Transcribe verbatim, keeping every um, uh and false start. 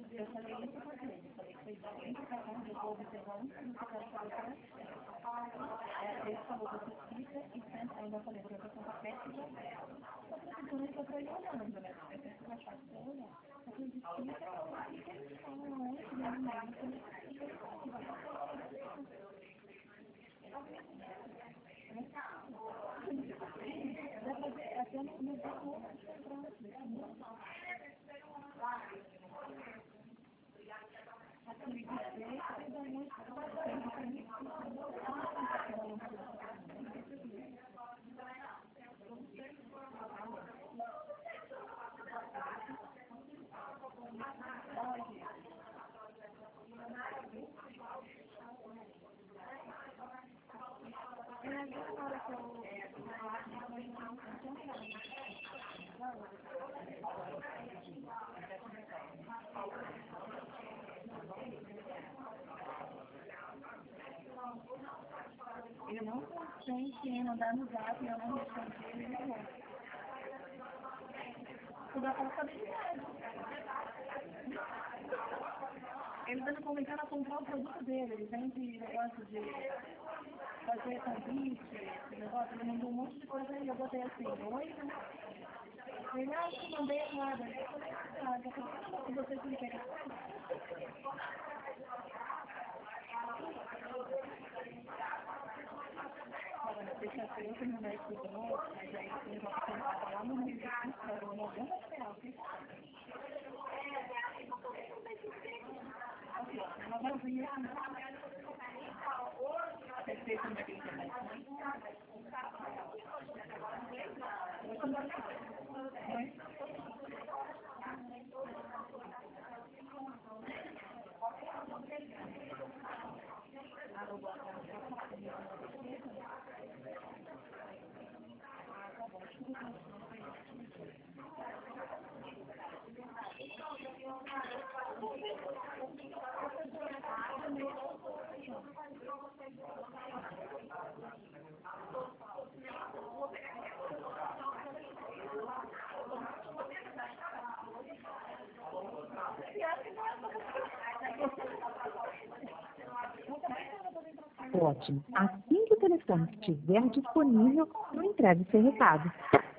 Eu falei isso para ele, falei que foi bem que cada um eu observando que você quer fazer para você. Ele falou que você fica e senta, ainda falei para você sentar perto de você. Só que eu não estou olhando, né? Eu penso que vai achar que eu olhar. Mas eu disse, o que eles falam antes do momento? Dá para ver, até no meu corpo, eu não consente mandar no zap, eu não respondi, ele não. Tudo a responsabilidade. Ele está começando a comprar o produto dele, ele vende negócio de fazer convite, esse negócio, ele mandou um monte de coisa aí, eu botei assim, oi, né? Ele, ah, não mandei nada. Eu falei, ah, já falei, se vocês não querem. Olha, deixa eu terminar isso de novo, mas aí eu vou tentar lá no meio do noventa reais. Uma maravilha. Receita na internet. Ótimo. Assim que o telefone estiver disponível, não entregue seu recado.